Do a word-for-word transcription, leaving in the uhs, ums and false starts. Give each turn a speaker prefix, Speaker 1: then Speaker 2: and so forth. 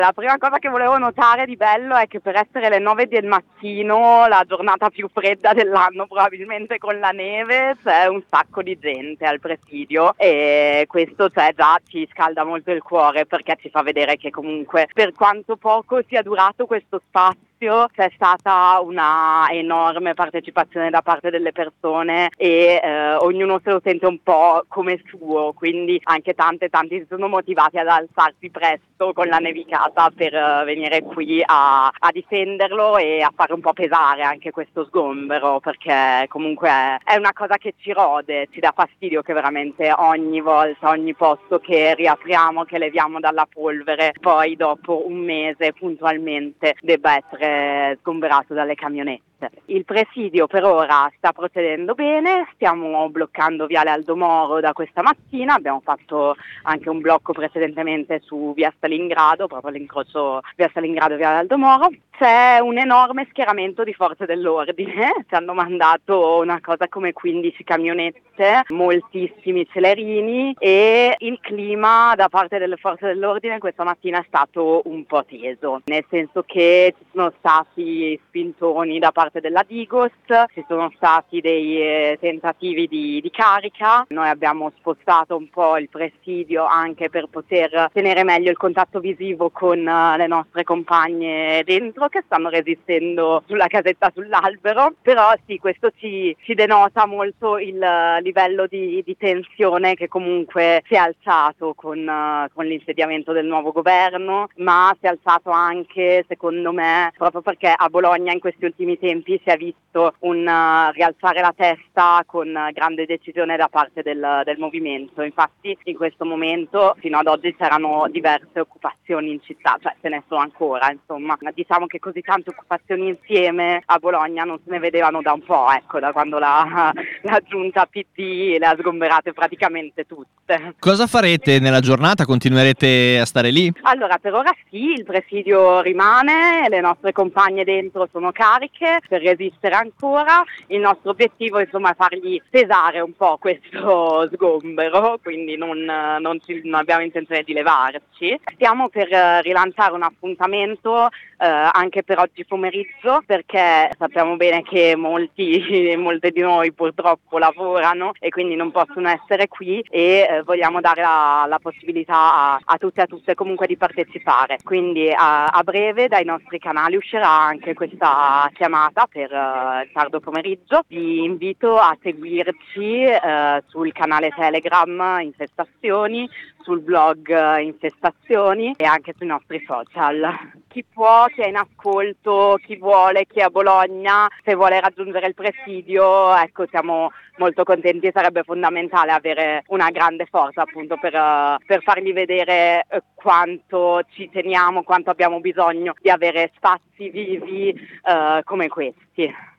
Speaker 1: La prima cosa che volevo notare di bello è che per essere le nove del mattino, la giornata più fredda dell'anno probabilmente con la neve, c'è un sacco di gente al presidio e questo cioè, già ci scalda molto il cuore perché ci fa vedere che comunque per quanto poco sia durato questo spazio c'è stata una enorme partecipazione da parte delle persone e eh, ognuno se lo sente un po' come suo, quindi anche tante tanti sono motivati ad alzarsi presto con la nevicata per uh, venire qui a, a difenderlo e a fare un po' pesare anche questo sgombero, perché comunque è, è una cosa che ci rode, ci dà fastidio che veramente ogni volta, ogni posto che riapriamo, che leviamo dalla polvere, poi dopo un mese puntualmente debba essere sgomberato dalle camionette. Il presidio per ora sta procedendo bene, stiamo bloccando Viale Aldo Moro da questa mattina, abbiamo fatto anche un blocco precedentemente su via Stalingrado, proprio all'incrocio via Stalingrado e Viale Aldo Moro. C'è un enorme schieramento di forze dell'ordine, ci hanno mandato una cosa come quindici camionette, moltissimi celerini e il clima da parte delle forze dell'ordine questa mattina è stato un po' teso, nel senso che ci sono stati spintoni da parte della Digos, ci sono stati dei eh, tentativi di, di carica, noi abbiamo spostato un po' il presidio anche per poter tenere meglio il contatto visivo con uh, le nostre compagne dentro che stanno resistendo sulla casetta sull'albero, però sì, questo ci, ci denota molto il uh, livello di, di tensione che comunque si è alzato con, uh, con l'insediamento del nuovo governo, ma si è alzato anche secondo me proprio perché a Bologna in questi ultimi tempi si è visto un uh, rialzare la testa con uh, grande decisione da parte del, del movimento. Infatti in questo momento fino ad oggi c'erano diverse occupazioni in città, cioè ce ne sono ancora, insomma diciamo che così tante occupazioni insieme a Bologna non se ne vedevano da un po', ecco, da quando la, la giunta P D le ha sgomberate praticamente tutte.
Speaker 2: Cosa farete nella giornata? Continuerete a stare lì?
Speaker 1: Allora per ora sì, il presidio rimane, le nostre compagne dentro sono cariche per resistere ancora, il nostro obiettivo insomma è fargli pesare un po' questo sgombero, quindi non, non, ci, non abbiamo intenzione di levarci. Stiamo per eh, rilanciare un appuntamento eh, anche per oggi pomeriggio perché sappiamo bene che molti, molte di noi purtroppo lavorano e quindi non possono essere qui e eh, vogliamo dare la, la possibilità a, a tutte e a tutte comunque di partecipare, quindi a, a breve dai nostri canali uscirà anche questa chiamata per uh, il tardo pomeriggio. Vi invito a seguirci uh, sul canale Telegram Infestazioni, sul blog uh, Infestazioni e anche sui nostri social. Chi può, chi è in ascolto, chi vuole, chi è a Bologna, se vuole raggiungere il presidio, ecco siamo molto contenti e sarebbe fondamentale avere una grande forza appunto per, uh, per fargli vedere uh, quanto ci teniamo, quanto abbiamo bisogno di avere spazi vivi uh, come questi.